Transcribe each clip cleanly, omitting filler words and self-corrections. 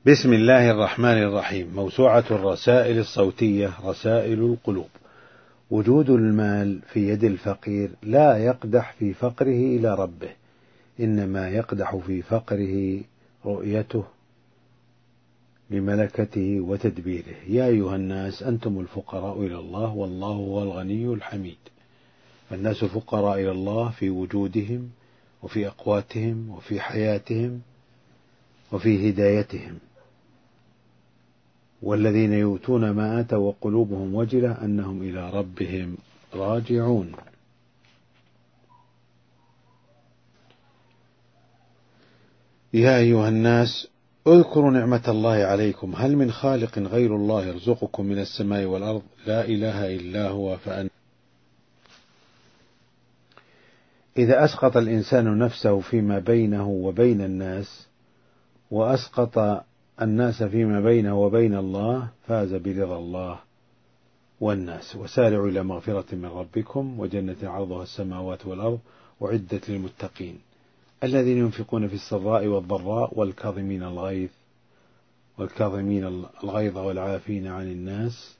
بسم الله الرحمن الرحيم. موسوعة الرسائل الصوتية رسائل القلوب. وجود المال في يد الفقير لا يقدح في فقره إلى ربه، إنما يقدح في فقره رؤيته لملكته وتدبيره. يا أيها الناس أنتم الفقراء إلى الله والله هو الغني الحميد. الناس فقراء إلى الله في وجودهم وفي أقواتهم وفي حياتهم وفي هدايتهم، والذين يؤتون ما آتوا وقلوبهم وجلة أنهم إلى ربهم راجعون. يا أيها الناس اذكروا نعمة الله عليكم، هل من خالق غير الله يرزقكم من السماء والأرض؟ لا إله إلا هو إذا أسقط الإنسان نفسه فيما بينه وبين الناس وأسقط الناس فيما بينه وبين الله فاز برضا الله والناس. وسارعوا إلى مغفرة من ربكم وجنة عرضها السماوات والأرض أعدت للمتقين الذين ينفقون في السراء والضراء والكاظمين الغيظ والعافين عن الناس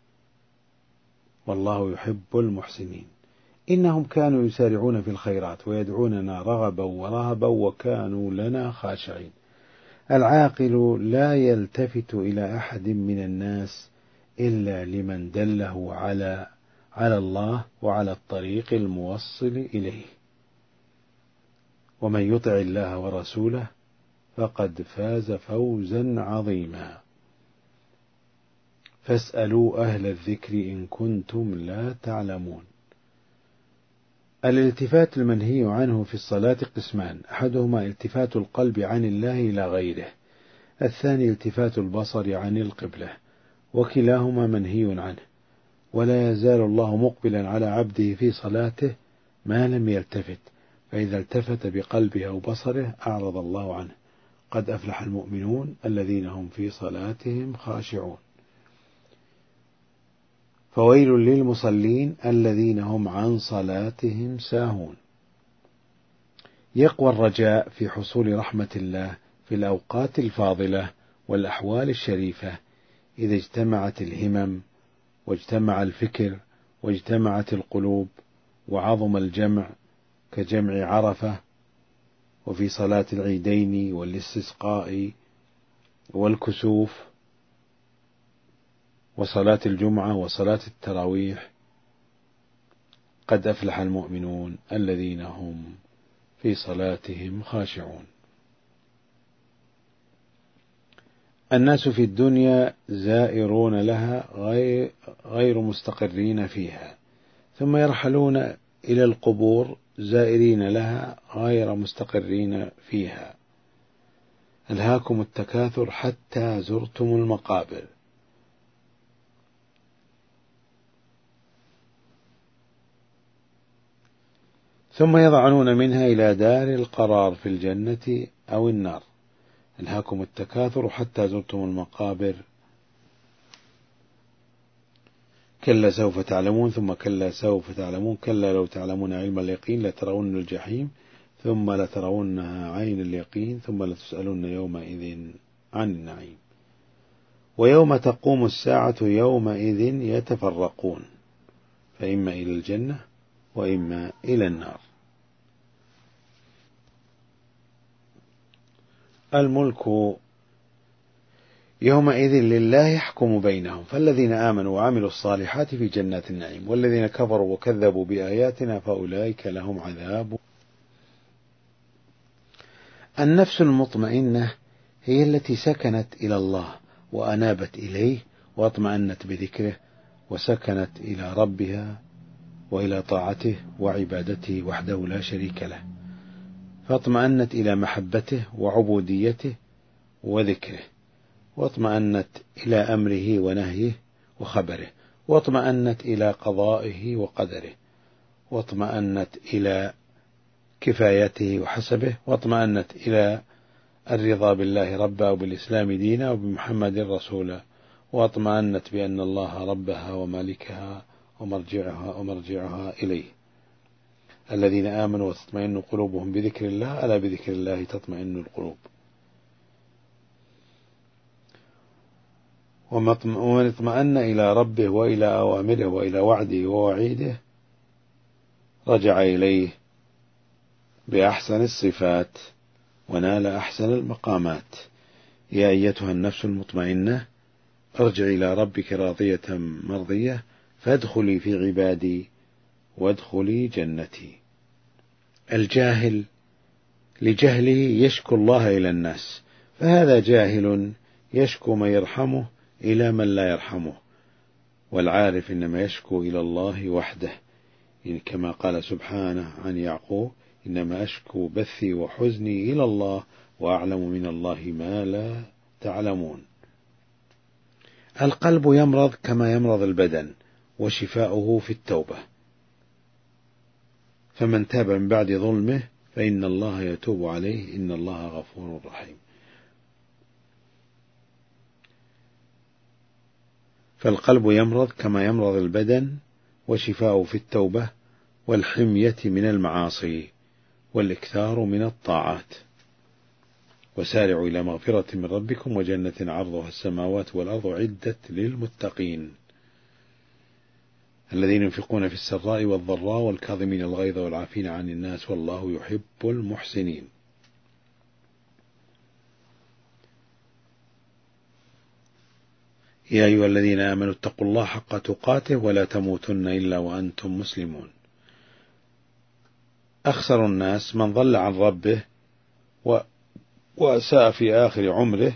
والله يحب المحسنين. إنهم كانوا يسارعون في الخيرات ويدعوننا رغبا ورهبا وكانوا لنا خاشعين. العاقل لا يلتفت إلى أحد من الناس إلا لمن دله على الله وعلى الطريق الموصل إليه. ومن يطع الله ورسوله فقد فاز فوزا عظيما. فاسألوا أهل الذكر إن كنتم لا تعلمون. الالتفات المنهي عنه في الصلاة قسمان: أحدهما التفات القلب عن الله إلى غيره، الثاني التفات البصر عن القبلة، وكلاهما منهي عنه. ولا يزال الله مقبلا على عبده في صلاته ما لم يلتفت، فإذا التفت بقلبه أو بصره أعرض الله عنه. قد أفلح المؤمنون الذين هم في صلاتهم خاشعون. فويل للمصلين الذين هم عن صلاتهم ساهون. يقوى الرجاء في حصول رحمة الله في الأوقات الفاضلة والأحوال الشريفة إذا اجتمعت الهمم واجتمع الفكر واجتمعت القلوب وعظم الجمع كجمع عرفة، وفي صلاة العيدين والاستسقاء والكسوف، وصلاة الجمعة وصلاة التراويح. قد أفلح المؤمنون الذين هم في صلاتهم خاشعون. الناس في الدنيا زائرون لها غير مستقرين فيها، ثم يرحلون إلى القبور زائرين لها غير مستقرين فيها. ألهاكم التكاثر حتى زرتم المقابر. ثم يضعنون منها إلى دار القرار في الجنة أو النار. ألهاكم التكاثر حتى زرتم المقابر. كلا سوف تعلمون ثم كلا سوف تعلمون كلا لو تعلمون علم اليقين لترون الجحيم ثم لترونها عين اليقين ثم لتسألن يومئذ عن النعيم. ويوم تقوم الساعة يومئذ يتفرقون، فإما إلى الجنة وإما إلى النار. الملك يومئذ لله يحكم بينهم، فالذين آمنوا وعملوا الصالحات في جنات النعيم، والذين كفروا وكذبوا بآياتنا فأولئك لهم عذاب. النفس المطمئنة هي التي سكنت إلى الله وأنابت إليه واطمأنت بذكره وسكنت إلى ربها وإلى طاعته وعبادته وحده لا شريك له، فاطمأنت إلى محبته وعبوديته وذكره، واطمأنت إلى أمره ونهيه وخبره، واطمأنت إلى قضائه وقدره، واطمأنت إلى كفايته وحسبه، واطمأنت إلى الرضا بالله ربا وبالإسلام دينا وبمحمد رسولا، واطمأنت بأن الله ربها ومالكها ومرجعها إليه. الذين آمنوا وتطمئن قلوبهم بذكر الله ألا بذكر الله تطمئن القلوب. ومن اطمأن إلى ربه وإلى أوامره وإلى وعده ووعيده رجع إليه بأحسن الصفات ونال أحسن المقامات. يا أيتها النفس المطمئنة ارجعي إلى ربك راضية مرضية فادخلي في عبادي وادخلي جنتي. الجاهل لجهله يشكو الله إلى الناس، فهذا جاهل يشكو من يرحمه إلى من لا يرحمه، والعارف إنما يشكو إلى الله وحده، كما قال سبحانه عن يعقوب: إنما أشكو بثي وحزني إلى الله وأعلم من الله ما لا تعلمون. القلب يمرض كما يمرض البدن، وشفاؤه في التوبة، فمن تاب من بعد ظلمه فإن الله يتوب عليه إن الله غفور رحيم. فالقلب يمرض كما يمرض البدن، وشفاؤه في التوبة والحمية من المعاصي والإكثار من الطاعات. وسارعوا إلى مغفرة من ربكم وجنة عرضها السماوات والأرض عدت للمتقين الذين ينفقون في السراء والضراء والكاظمين الغيظ والعافين عن الناس والله يحب المحسنين. يا أيها الذين آمنوا اتقوا الله حق تقاته ولا تموتن إلا وأنتم مسلمون. أخسر الناس من ضل عن ربه وأساء في آخر عمره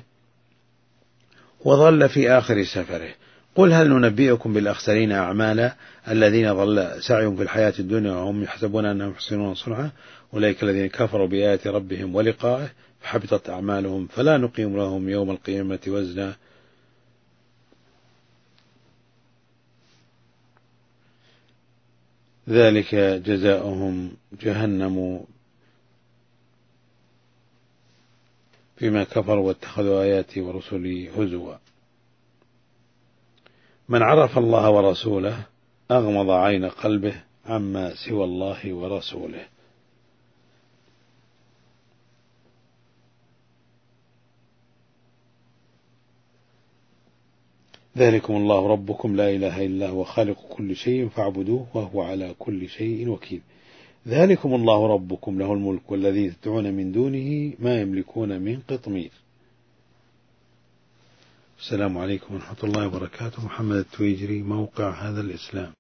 وضل في آخر سفره. قل هل ننبئكم بالأخسرين أعمالا الذين ضل سعيهم في الحياة الدنيا وهم يحسبون أنهم يحسنون صنعا أولئك الذين كفروا بآيات ربهم ولقائه فحبطت أعمالهم فلا نقيم لهم يوم القيامة وزنا ذلك جزاؤهم جهنم بما كفروا واتخذوا آياتي ورسلي هزوا. من عرف الله ورسوله أغمض عين قلبه عما سوى الله ورسوله. ذلكم الله ربكم لا إله إلا هو خالق كل شيء فاعبدوه وهو على كل شيء وكيل. ذلكم الله ربكم له الملك والذي تدعون من دونه ما يملكون من قطمير. السلام عليكم ورحمة الله وبركاته. محمد التويجري، موقع هذا الإسلام.